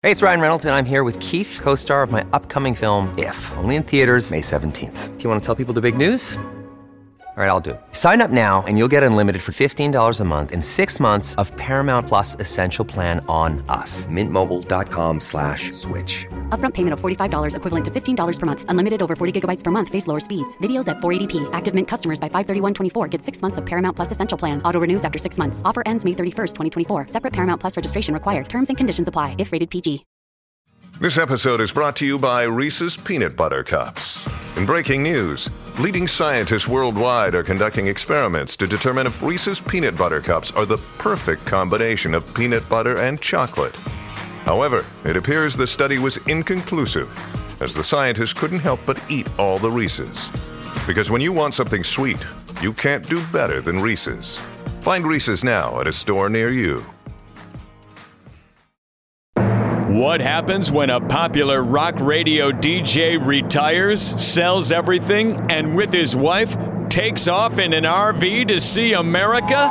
Hey, it's Ryan Reynolds, and I'm here with Keith, co-star of my upcoming film, If, only in theaters May 17th. Do you want to tell people the big news? All right, I'll do it. Sign up now and you'll get unlimited for $15 a month and 6 months of Paramount Plus Essential Plan on us. MintMobile.com/switch. Upfront payment of $45 equivalent to $15 per month. Unlimited over 40 gigabytes per month. Face lower speeds. Videos at 480p. Active Mint customers by 531.24 get 6 months of Paramount Plus Essential Plan. Auto renews after 6 months. Offer ends May 31st, 2024. Separate Paramount Plus registration required. Terms and conditions apply if rated PG. This episode is brought to you by Reese's Peanut Butter Cups. In breaking news, leading scientists worldwide are conducting experiments to determine if Reese's Peanut Butter Cups are the perfect combination of peanut butter and chocolate. However, it appears the study was inconclusive, as the scientists couldn't help but eat all the Reese's. Because when you want something sweet, you can't do better than Reese's. Find Reese's now at a store near you. What happens when a popular rock radio DJ retires, sells everything, and with his wife takes off in an RV to see America?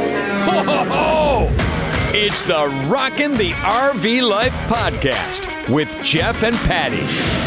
Ho, ho, ho! It's the Rockin' the RV Life podcast with Jeff and Patty.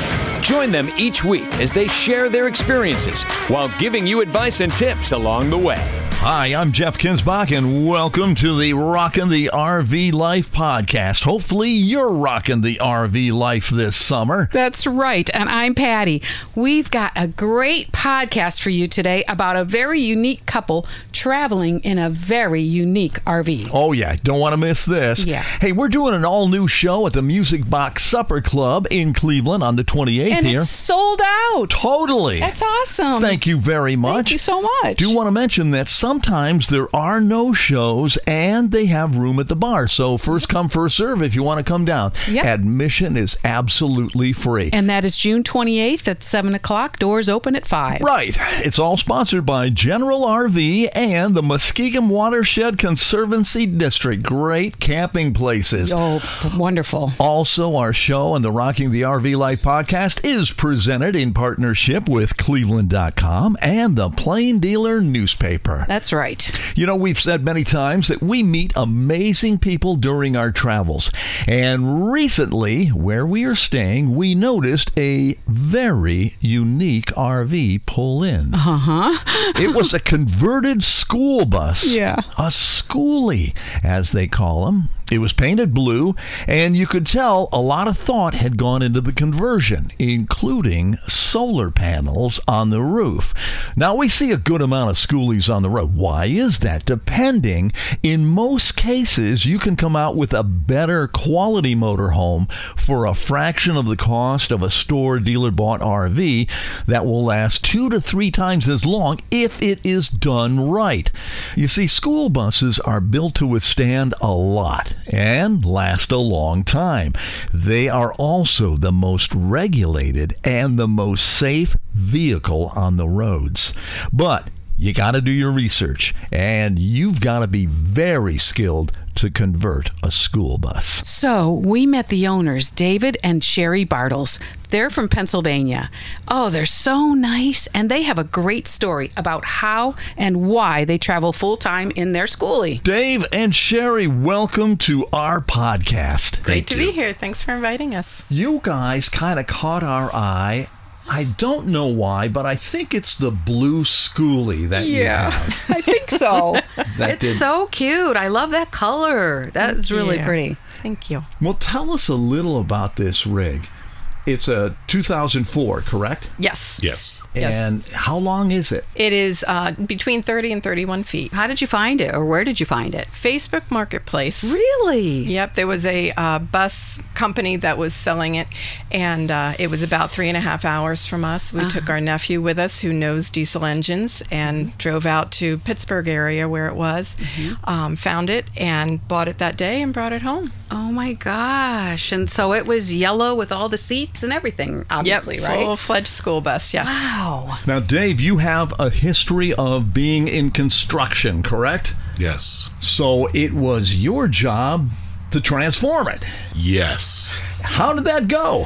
Join them each week as they share their experiences while giving you advice and tips along the way. Hi, I'm Jeff Kinsbach, and welcome to the Rockin' the RV Life podcast. Hopefully, you're rocking the RV life this summer. That's right, and I'm Patty. We've got a great podcast for you today about a very unique couple traveling in a very unique RV. Oh, yeah, don't want to miss this. Yeah. Hey, we're doing an all-new show at the Music Box Supper Club in Cleveland on the 28th And here. it's sold out. Totally. That's awesome. Thank you very much. Thank you so much. Do want to mention that sometimes there are no shows and they have room at the bar. So first come, first serve if you want to come down. Yep. Admission is absolutely free. And that is June 28th at 7 o'clock. Doors open at 5. Right. It's all sponsored by General RV and the Muskegon Watershed Conservancy District. Great camping places. Oh, wonderful. Also, our show and the Rocking the RV Life podcast is presented in partnership with Cleveland.com and the Plain Dealer newspaper. That's right. You know, we've said many times that we meet amazing people during our travels. And recently, where we are staying, we noticed a very unique RV pull in. Uh-huh. It was a converted school bus. Yeah. A schoolie, as they call them. It was painted blue, and you could tell a lot of thought had gone into the conversion, including solar panels on the roof. Now, we see a good amount of schoolies on the road. Why is that? Depending, in most cases, you can come out with a better quality motorhome for a fraction of the cost of a store dealer-bought RV that will last 2 to 3 times as long if it is done right. You see, school buses are built to withstand a lot and last a long time. They are also the most regulated and the most safe vehicle on the roads. But you got to do your research, and you've got to be very skilled to convert a school bus. So we met the owners, David and Sherry Bartles. They're from Pennsylvania. Oh, they're so nice, and they have a great story about how and why they travel full-time in their schoolie. Dave and Sherry, welcome to our podcast. Great to be here. Thanks for inviting us. You guys kind of caught our eye. I don't know why, but I think it's the blue schoolie that you have. I think so. It's so cute. I love that color. That's really pretty. Thank you. Well, tell us a little about this rig. It's a 2004, correct? Yes. Yes. And how long is it? It is between 30 and 31 feet. How did you find it, or where did you find it? Facebook Marketplace. Really? Yep. There was a bus company that was selling it, and it was about 3.5 hours from us. We took our nephew with us who knows diesel engines and drove out to Pittsburgh area where it was, found it, and bought it that day and brought it home. Oh my gosh. And so it was yellow with all the seats and everything, obviously, right? Full-fledged school bus, yes. Wow. Now, Dave, you have a history of being in construction, correct? Yes. So it was your job to transform it. Yes. How did that go?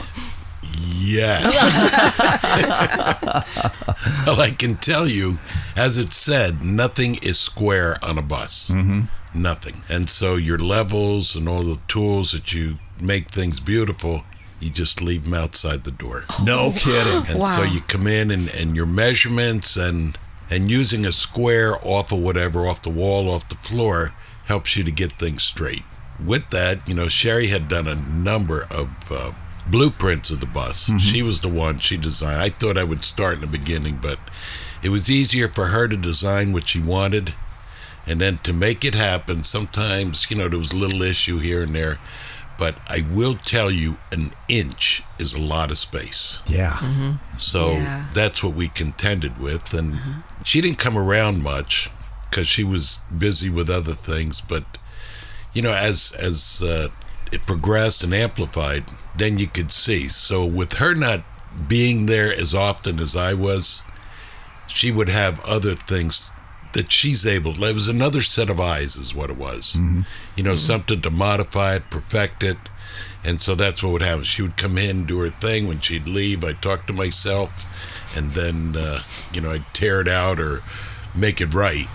Yes. Well, I can tell you, as it said, nothing is square on a bus. Mm-hmm. Nothing. And so your levels and all the tools that you make things beautiful, you just leave them outside the door. No kidding. And so you come in and your measurements and using a square off of whatever, off the wall, off the floor, helps you to get things straight. With that, Sherry had done a number of blueprints of the bus. Mm-hmm. She was the one, she designed. I thought I would start in the beginning, but it was easier for her to design what she wanted. And then to make it happen, sometimes, there was a little issue here and there. But I will tell you, an inch is a lot of space. Yeah. Mm-hmm. So that's what we contended with. And she didn't come around much because she was busy with other things. But, as it progressed and amplified, then you could see. So with her not being there as often as I was, she would have other things that she's able. It was another set of eyes is what it was. Mm-hmm. Something to modify it, perfect it. And so that's what would happen. She would come in, do her thing. When she'd leave, I'd talk to myself, and then, I'd tear it out or make it right.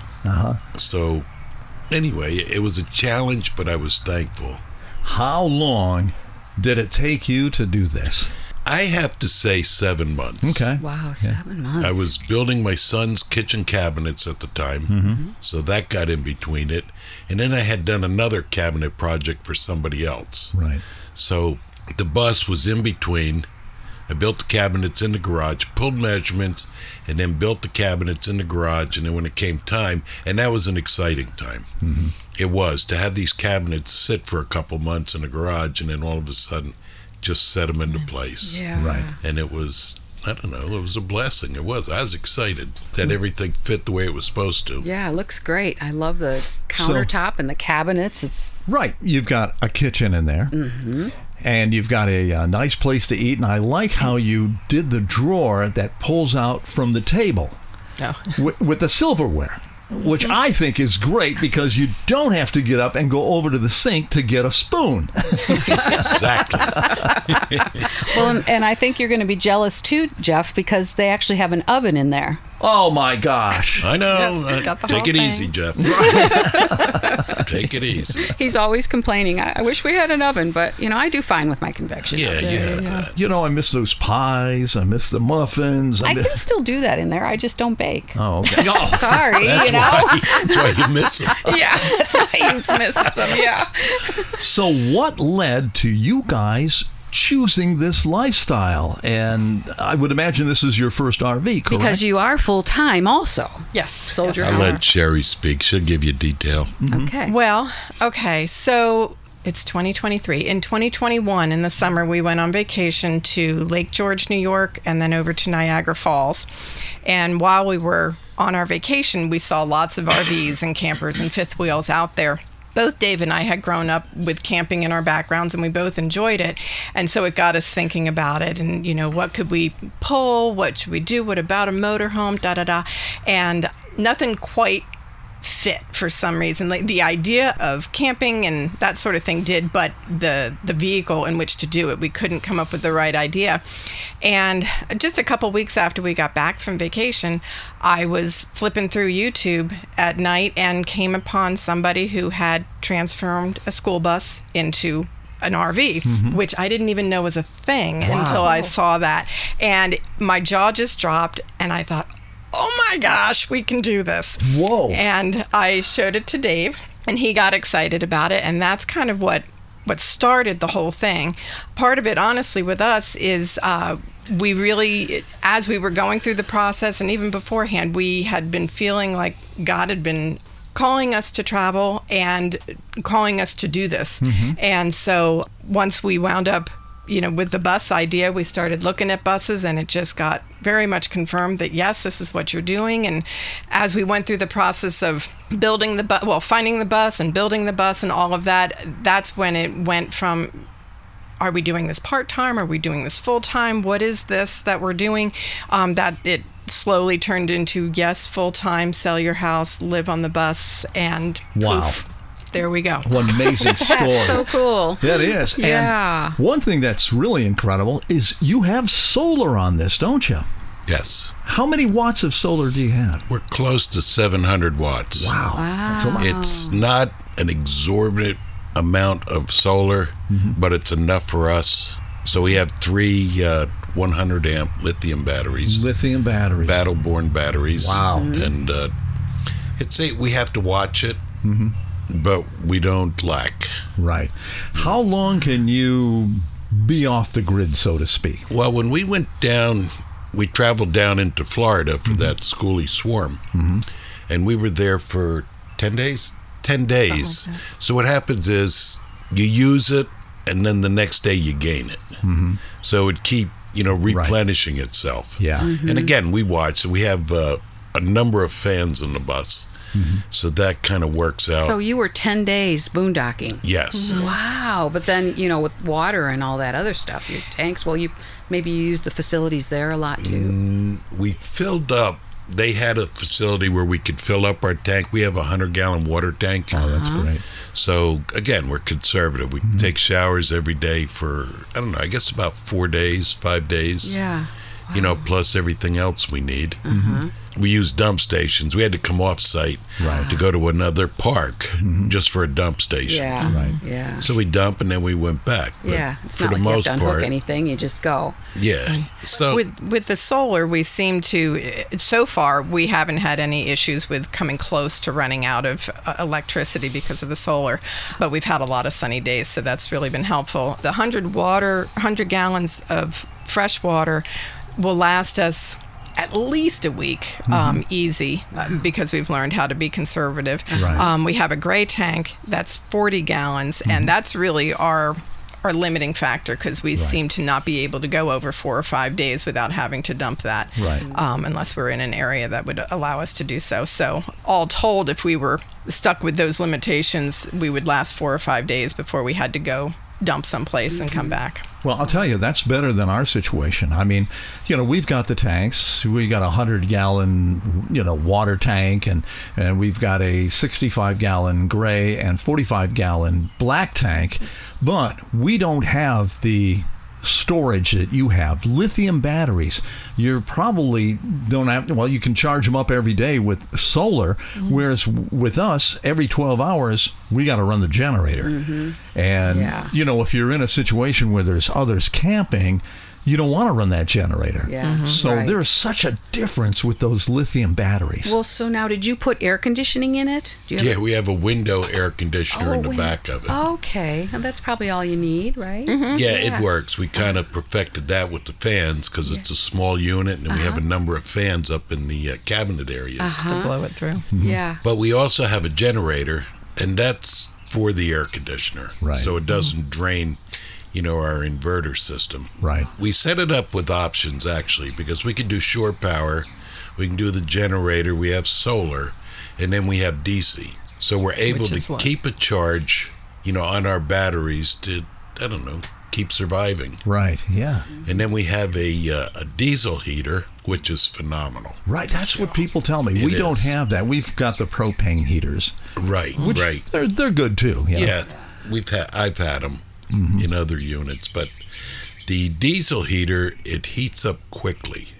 So anyway, it was a challenge, but I was thankful. How long did it take you to do this? I have to say 7 months. Okay. Wow, 7 months. I was building my son's kitchen cabinets at the time, so that got in between it. And then I had done another cabinet project for somebody else. Right. So the bus was in between. I built the cabinets in the garage, pulled measurements, and then built the cabinets in the garage. And then when it came time, and that was an exciting time. Mm-hmm. It was, to have these cabinets sit for a couple months in the garage, and then all of a sudden just set them into place. Yeah. Right. And it was, I don't know, it was a blessing. It was. I was excited that everything fit the way it was supposed to. Yeah, it looks great. I love the countertop and the cabinets. It's Right. You've got a kitchen in there. Mm-hmm. And you've got a nice place to eat. And I like how you did the drawer that pulls out from the table with the silverware, which I think is great because you don't have to get up and go over to the sink to get a spoon. Exactly. well, and I think you're going to be jealous too, Jeff, because they actually have an oven in there. Oh my gosh. I know. Got the Take whole it thing. easy, Jeff. Take it easy. He's always complaining. I wish we had an oven, but I do fine with my convection. Yeah, I miss those pies. I miss the muffins. I can still do that in there. I just don't bake. Oh, okay. Oh. Sorry, That's why you miss them. Yeah, that's why he misses them. Yeah. So what led to you guys choosing this lifestyle? And I would imagine this is your first RV, correct? Because you are full-time also. Yes. Soldier I'll on. let Sherry speak. She'll give you detail. Okay. Well, okay, so it's 2023. In 2021, in the summer, we went on vacation to Lake George, New York, and then over to Niagara Falls. And while we were on our vacation, we saw lots of RVs and campers and fifth wheels out there. Both Dave and I had grown up with camping in our backgrounds, and we both enjoyed it. And so it got us thinking about it and, what could we pull? What should we do? What about a motorhome? Da-da-da. And nothing quite fit for some reason. Like the idea of camping and that sort of thing did, but the vehicle in which to do it, we couldn't come up with the right idea. And just a couple weeks after we got back from vacation, I was flipping through YouTube at night and came upon somebody who had transformed a school bus into an RV, which I didn't even know was a thing until I saw that. And my jaw just dropped, and I thought, oh my gosh, we can do this. Whoa. And I showed it to Dave, and he got excited about it. And that's kind of what started the whole thing. Part of it, honestly, with us is we really, as we were going through the process and even beforehand, we had been feeling like God had been calling us to travel and calling us to do this. And so once we wound up with the bus idea, we started looking at buses, and it just got very much confirmed that, yes, this is what you're doing. And as we went through the process of building the bus, finding the bus and building the bus and all of that, that's when it went from, are we doing this part-time? Are we doing this full-time? What is this that we're doing? That it slowly turned into, yes, full-time, sell your house, live on the bus, and poof. There we go. What amazing story. That's so cool. That is. Yeah. And one thing that's really incredible is you have solar on this, don't you? Yes. How many watts of solar do you have? We're close to 700 watts. Wow. That's a lot. It's not an exorbitant amount of solar. but it's enough for us. So we have 3 100 amp lithium batteries. Lithium batteries. Battle-born batteries. Wow. And we have to watch it, but we don't lack. Right. How long can you be off the grid, so to speak? Well, when we went down, we traveled down into Florida for that schoolie swarm, and we were there for 10 days. 10 days. Oh, okay. So what happens is you use it, and then the next day you gain it. So it keep replenishing itself. Yeah. And again, we watch. We have a number of fans on the bus, so that kind of works out. So you were 10 days boondocking. Yes. Wow. But then, with water and all that other stuff, your tanks, maybe you use the facilities there a lot too. We filled up. They had a facility where we could fill up our tank. We have a 100-gallon water tank. Oh, that's great. So, again, we're conservative. We take showers every day for, I guess about 4 days, 5 days. Yeah. Plus everything else we need. We use dump stations. We had to come off site to go to another park just for a dump station. Yeah. Right. Yeah. So we dump and then we went back. But Yeah. It's for not the like most you have to unhook part, anything. You just go. yeah. So With the solar, we seem to, so far, we haven't had any issues with coming close to running out of electricity because of the solar. But we've had a lot of sunny days, so that's really been helpful. The 100 gallons of fresh water will last us at least a week, easy, because we've learned how to be conservative. Right. We have a gray tank that's 40 gallons, and that's really our limiting factor, because we seem to not be able to go over 4 or 5 days without having to dump that, unless we're in an area that would allow us to do so. So all told, if we were stuck with those limitations, we would last 4 or 5 days before we had to go dump someplace and come back. Well, I'll tell you, that's better than our situation. I mean, we've got the tanks. We got a 100-gallon, water tank, and we've got a 65-gallon gray and 45-gallon black tank, but we don't have the storage that you have. Lithium batteries, you probably don't have, you can charge them up every day with solar, whereas with us, every 12 hours, we got to run the generator. And, if you're in a situation where there's others camping, you don't want to run that generator. Yeah. So there's such a difference with those lithium batteries. Well, so now, did you put air conditioning in it? we have a window air conditioner in the back of it. Okay. And that's probably all you need, right? Yeah, it works. We kind of perfected that with the fans because it's a small unit, and we have a number of fans up in the cabinet areas To blow it through. Yeah. But we also have a generator, and that's for the air conditioner, so it doesn't drain our inverter system. Right. We set it up with options, actually, because we can do shore power, we can do the generator, we have solar, and then we have DC. So we're able to keep a charge, on our batteries to, keep surviving. Right, yeah. And then we have a diesel heater, which is phenomenal. Right, that's what people tell me. We don't have that. We've got the propane heaters. Right, right. They're good too. Yeah, I've had them. In other units, but the diesel heater, it heats up quickly.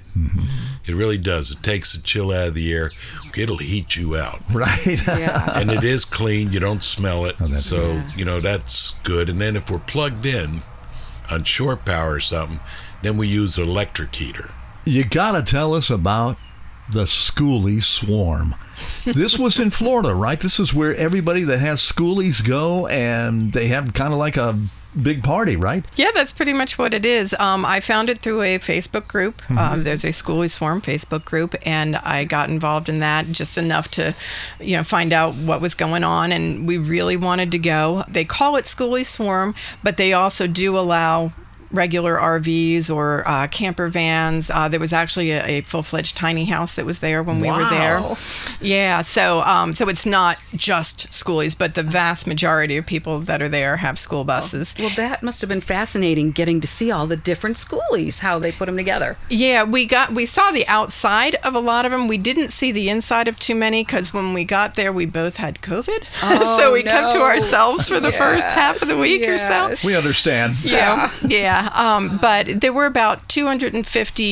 It really does. It takes the chill out of the air. It'll heat you out. Right. And it is clean. You don't smell it. So, that's good. And then if we're plugged in on shore power or something, then we use an electric heater. You got to tell us about the Schoolie Swarm. This was in Florida, right? This is where everybody that has schoolies go, and they have kind of like a big party, right? Yeah, that's pretty much what it is. I found it through a Facebook group. There's a Schoolie Swarm Facebook group, and I got involved in that just enough to, find out what was going on, and we really wanted to go. They call it Schoolie Swarm, but they also do allow regular RVs or camper vans. There was actually a full-fledged tiny house that was there when we were there. Yeah, so it's not just schoolies, but the vast majority of people that are there have school buses. Well, that must have been fascinating, getting to see all the different schoolies, how they put them together. Yeah, we saw the outside of a lot of them. We didn't see the inside of too many, because when we got there, we both had COVID. So we kept to ourselves for the first half of the week or so. We understand. Yeah. But there were about 250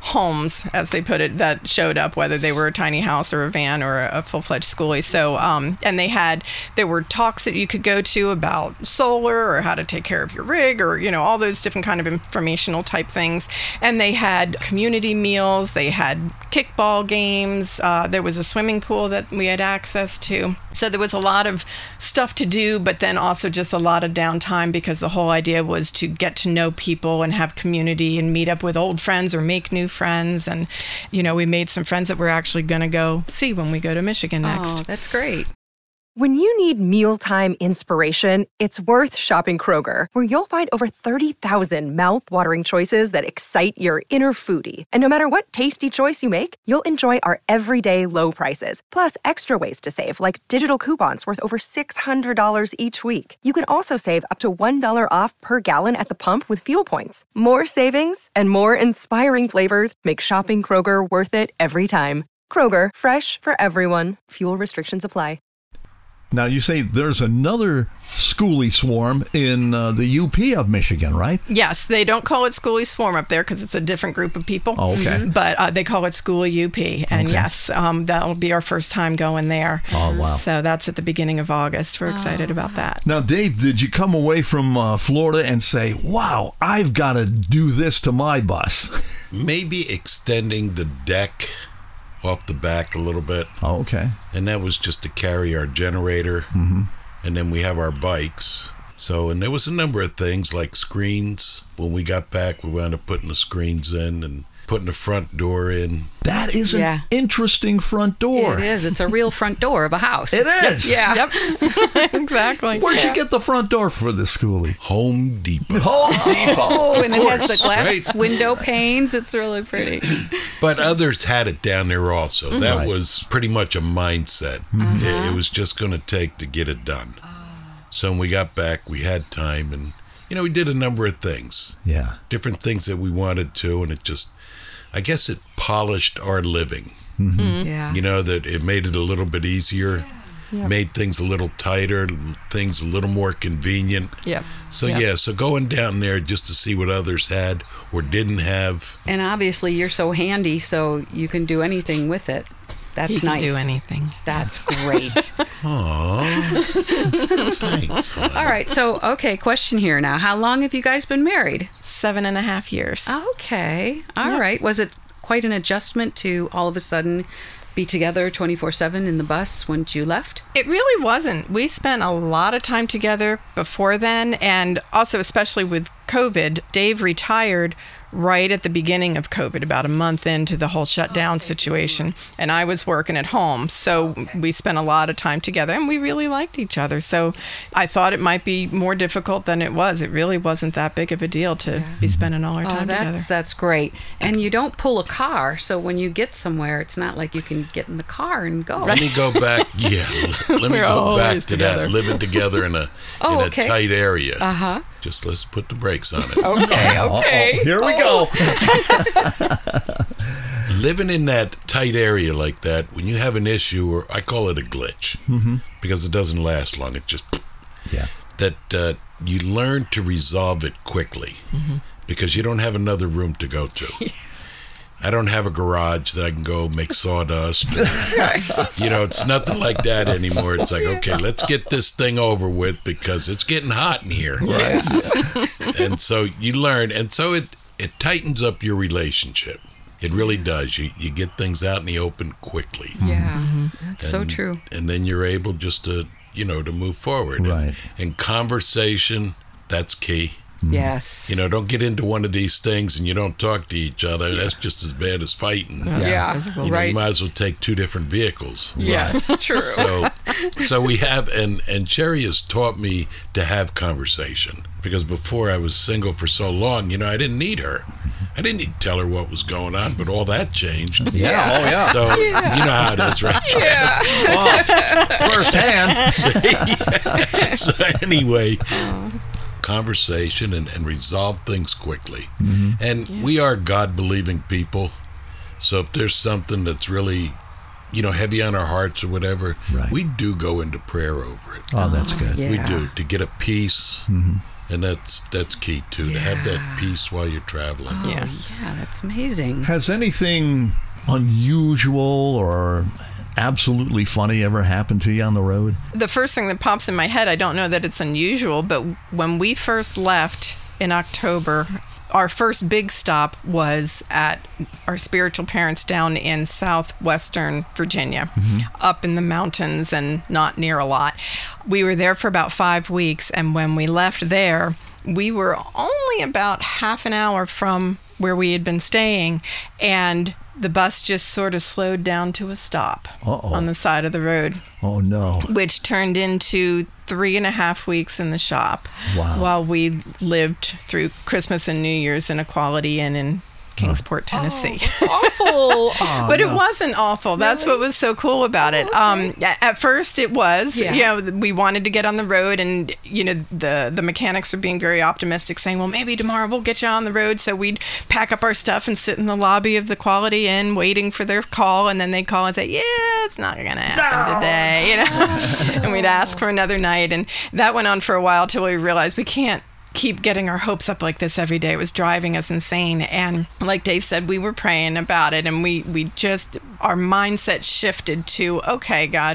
homes, as they put it, that showed up, whether they were a tiny house or a van or a full-fledged schoolie. So, and there were talks that you could go to about solar or how to take care of your rig or, all those different kind of informational type things. And they had community meals. They had kickball games. There was a swimming pool that we had access to. So there was a lot of stuff to do, but then also just a lot of downtime, because the whole idea was to get to know people and have community and meet up with old friends or make new friends. And, we made some friends that we're actually going to go see when we go to Michigan next. Oh, that's great. When you need mealtime inspiration, it's worth shopping Kroger, where you'll find over 30,000 mouth-watering choices that excite your inner foodie. And no matter what tasty choice you make, you'll enjoy our everyday low prices, plus extra ways to save, like digital coupons worth over $600 each week. You can also save up to $1 off per gallon at the pump with fuel points. More savings and more inspiring flavors make shopping Kroger worth it every time. Kroger, fresh for everyone. Fuel restrictions apply. Now, you say there's another schoolie swarm in the UP of Michigan, right? Yes, they don't call it Schoolie Swarm up there because it's a different group of people. Oh, okay. But they call it Schoolie UP. And yes, that'll be our first time going there. Oh, wow. So that's at the beginning of August. We're excited about that. Now, Dave, did you come away from Florida and say, wow, I've got to do this to my bus? Maybe extending the deck off the back a little bit. Oh, okay. And that was just to carry our generator. Mm-hmm. And then we have our bikes. So, and there was a number of things like screens. When we got back, we wound up putting the screens in and putting the front door in. That is an interesting front door. It is. It's a real front door of a house. It is. Yeah. Yep. Exactly. Where'd you get the front door for this schoolie? Home Depot. Home Depot. Oh, and it has the glass right? window panes. It's really pretty. But others had it down there also. That was pretty much a mindset. Mm-hmm. It was just going to take to get it done. So when we got back, we had time, and we did a number of things. Yeah. Different things that we wanted to, and it just, I guess it polished our living. Mm-hmm. Yeah. That it made it a little bit easier, made things a little tighter, things a little more convenient. Yep. So so going down there just to see what others had or didn't have. And obviously you're so handy, so you can do anything with it. That's nice. He can do anything. That's great. Aww. Thanks. All right. So, question here now. How long have you guys been married? 7.5 years. Okay. All right. Was it quite an adjustment to all of a sudden be together 24/7 in the bus when you left? It really wasn't. We spent a lot of time together before then, and also especially with COVID. Dave retired right at the beginning of COVID, about a month into the whole shutdown situation, and I was working at home, so we spent a lot of time together, and we really liked each other. So I thought it might be more difficult than it was. It really wasn't that big of a deal to be spending all our time together. That's great. And you don't pull a car, so when you get somewhere, it's not like you can get in the car and go. Let me go back. Let me go back to that. Living together in a tight area. Just let's put the brakes on it. Okay. Here we go. Living in that tight area like that, when you have an issue, or I call it a glitch, because it doesn't last long. It just that you learn to resolve it quickly, because you don't have another room to go to. I don't have a garage that I can go make sawdust. It's nothing like that anymore. It's like, okay, let's get this thing over with because it's getting hot in here. Right. And so you learn, and so it tightens up your relationship. It really does. You get things out in the open quickly. Yeah, that's so true. And then you're able just to, to move forward. Right. And conversation, that's key. Yes. Don't get into one of these things and you don't talk to each other. That's just as bad as fighting. Yeah, right. You might as well take two different vehicles. Yes, true. So we have, and Sherry has taught me to have conversation, because before I was single for so long, I didn't need her. I didn't need to tell her what was going on, but all that changed. Yeah, oh yeah. So you know how it is, right? Yeah. Well, first hand. So anyway, conversation and resolve things quickly. And we are God-believing people, so if there's something that's really heavy on our hearts or whatever, we do go into prayer over it. Oh, that's good. Yeah. We do, to get a peace And that's key too, to have that peace while you're traveling. Oh, yeah, that's amazing. Has anything unusual or absolutely funny ever happened to you on the road? The first thing that pops in my head, I don't know that it's unusual, but when we first left in October, our first big stop was at our spiritual parents down in southwestern Virginia, up in the mountains and not near a lot. We were there for about 5 weeks, and when we left there, we were only about half an hour from where we had been staying, and the bus just sort of slowed down to a stop on the side of the road. Oh, no. Which turned into 3.5 weeks in the shop while we lived through Christmas and New Year's in a Quality Inn in Kingsport, Tennessee. Awful. But it wasn't awful. That's what was so cool about it. At first it was, we wanted to get on the road, and, the mechanics were being very optimistic, saying, well, maybe tomorrow we'll get you on the road. So we'd pack up our stuff and sit in the lobby of the Quality Inn waiting for their call, and then they'd call and say, it's not going to happen today, and we'd ask for another night. And that went on for a while till we realized we can't keep getting our hopes up like this every day. It was driving us insane. And like Dave said, we were praying about it, and we just, our mindset shifted to, okay, God,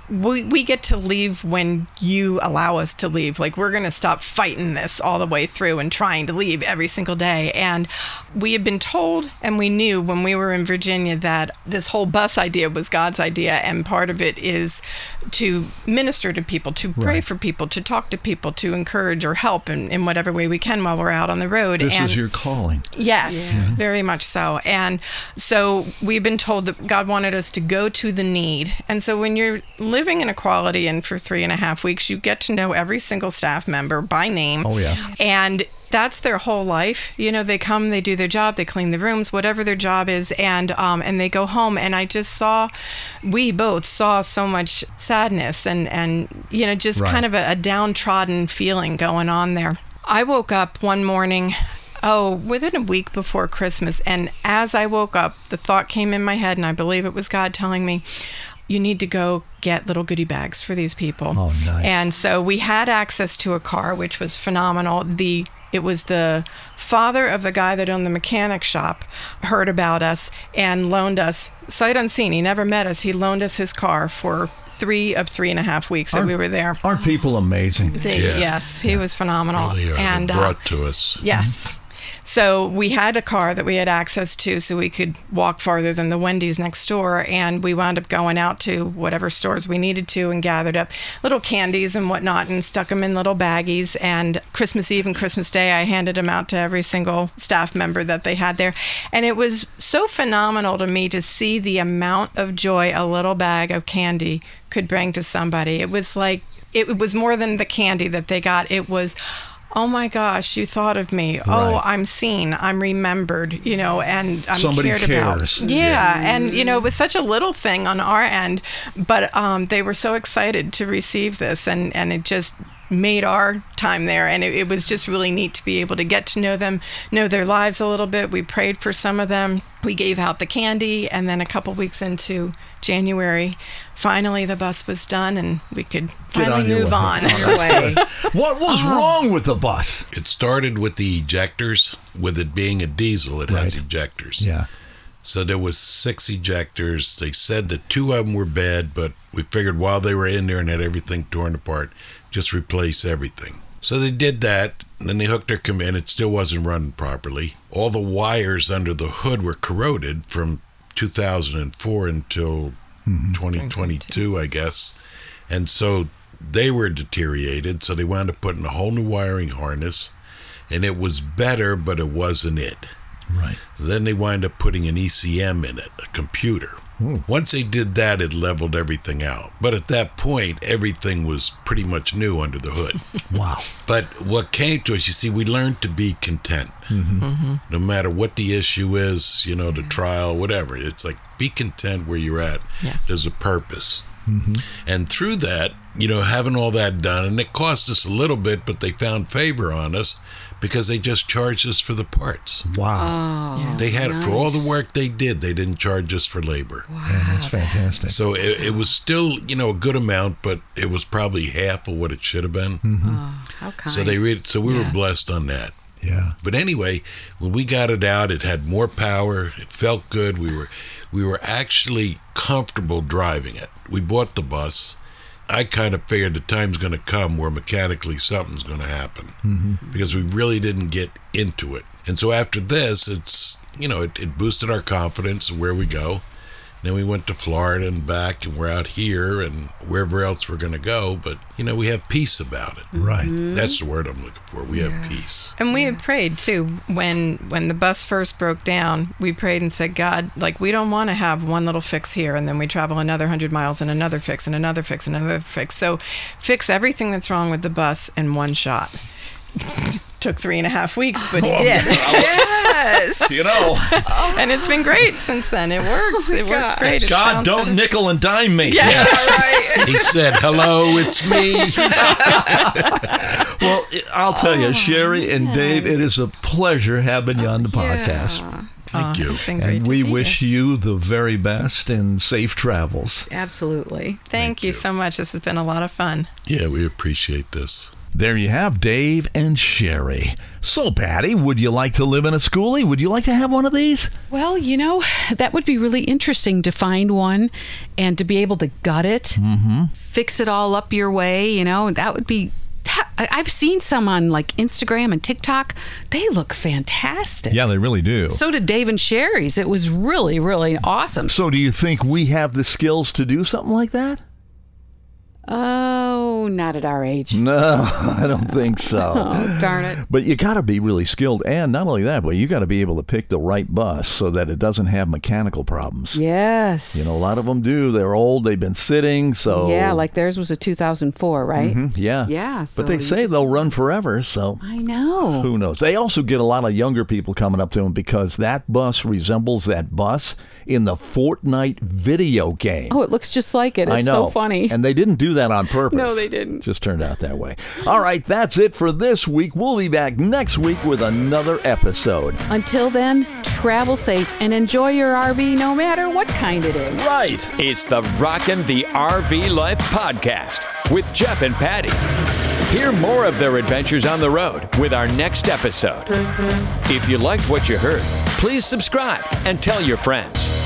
we get to leave when you allow us to leave. Like, we're going to stop fighting this all the way through and trying to leave every single day. And we had been told, and we knew when we were in Virginia, that this whole bus idea was God's idea. And part of it is to minister to people, to pray for people, to talk to people, to encourage or help in whatever way we can while we're out on the road. This is your calling. Yes, very much so. And so we've been told that God wanted us to go to the need. And so when you're living in a Quality Inn for 3.5 weeks, you get to know every single staff member by name. Oh, yeah. And that's their whole life. They come, they do their job, they clean the rooms, whatever their job is, and they go home. And I just we both saw so much sadness and just kind of a downtrodden feeling going on there. I woke up one morning, within a week before Christmas, and as I woke up, the thought came in my head, and I believe it was God telling me, you need to go get little goodie bags for these people. Oh, nice. And so we had access to a car, which was phenomenal. It was the father of the guy that owned the mechanic shop, heard about us and loaned us, sight unseen, he never met us, he loaned us his car for 3.5 weeks that we were there. Aren't people amazing? Yes, he was phenomenal. Really are. And brought to us. Yes. So we had a car that we had access to, so we could walk farther than the Wendy's next door, and we wound up going out to whatever stores we needed to and gathered up little candies and whatnot and stuck them in little baggies. And Christmas Eve and Christmas Day, I handed them out to every single staff member that they had there. And it was so phenomenal to me to see the amount of joy a little bag of candy could bring to somebody. It was like, it was more than the candy that they got. It was, oh my gosh, you thought of me. Right. Oh, I'm seen, I'm remembered, and I'm somebody cared cares. about. Yeah, and it was such a little thing on our end, but they were so excited to receive this, and it just made our time there, and it was just really neat to be able to get to know them, know their lives a little bit. We prayed for some of them. We gave out the candy, and then a couple weeks into January, finally the bus was done, and we could finally move on. What was wrong with the bus? It started with the ejectors. With it being a diesel, it has ejectors. Yeah. So there was 6 ejectors. They said that 2 of them were bad, but we figured while they were in there and had everything torn apart, just replace everything. So they did that, and then they hooked their and it still wasn't running properly. All the wires under the hood were corroded from 2004 until 2022, I guess. And so they were deteriorated, so they wound up putting a whole new wiring harness, and it was better, but it wasn't it. Right. Then they wind up putting an ECM in it, a computer. Once they did that, it leveled everything out. But at that point, everything was pretty much new under the hood. Wow. But what came to us, you see, we learned to be content. No matter what the issue is, the trial, whatever. It's like, be content where you're at. Yes. There's a purpose. And through that, having all that done, and it cost us a little bit, but they found favor on us because they just charged us for the parts. Wow. Oh, They had nice. for all the work they did, they didn't charge us for labor. Wow. Yeah, that's fantastic. So it was still, a good amount, but it was probably half of what it should have been. Oh, how kind. So we were blessed on that. Yeah. But anyway, when we got it out, it had more power. It felt good. We were actually comfortable driving it. We bought the bus. I kind of figured the time's going to come where mechanically something's going to happen because we really didn't get into it. And so after this, it's, it boosted our confidence of where we go. Then we went to Florida and back, and we're out here and wherever else we're going to go. But, we have peace about it. Right. That's the word I'm looking for. We have peace. And we had prayed too when the bus first broke down. We prayed and said, God, we don't want to have one little fix here, and then we travel another 100 miles and another fix and another fix and another fix. So fix everything that's wrong with the bus in one shot. Took 3.5 weeks, but he did. Yes. And it's been great since then. It works. It works great. It God, sounds don't better. nickel and dime me. Yeah. Right. He said, hello, it's me. Well, I'll tell you, Sherry and Dave, it is a pleasure having you on the podcast. Thank you. It's been great And to we be wish here. you the very best and safe travels. Absolutely. Thank you so much. This has been a lot of fun. Yeah, we appreciate this. There you have Dave and Sherry. So, Patty, would you like to live in a schoolie? Would you like to have one of these? Well, that would be really interesting to find one and to be able to gut it, fix it all up your way, that would be... I've seen some on Instagram and TikTok. They look fantastic. Yeah, they really do. So did Dave and Sherry's. It was really, really awesome. So do you think we have the skills to do something like that? Oh, not at our age. No, I don't think so. Oh, darn it. But you got to be really skilled, and not only that, but you got to be able to pick the right bus so that it doesn't have mechanical problems. Yes. A lot of them do. They're old. They've been sitting, so... Yeah, theirs was a 2004, right? Yeah. Yeah. But they say they'll run forever, so... I know. Who knows? They also get a lot of younger people coming up to them because that bus resembles that bus in the Fortnite video game. Oh, it looks just like it. It's I know. so funny. And they didn't do that on purpose. No, they didn't. Just turned out that way. All right, that's it for this week. We'll be back next week with another episode. Until then, travel safe and enjoy your RV no matter what kind it is. Right. It's the Rockin' the RV Life podcast with Jeff and Patty. Hear more of their adventures on the road with our next episode. If you liked what you heard, please subscribe and tell your friends.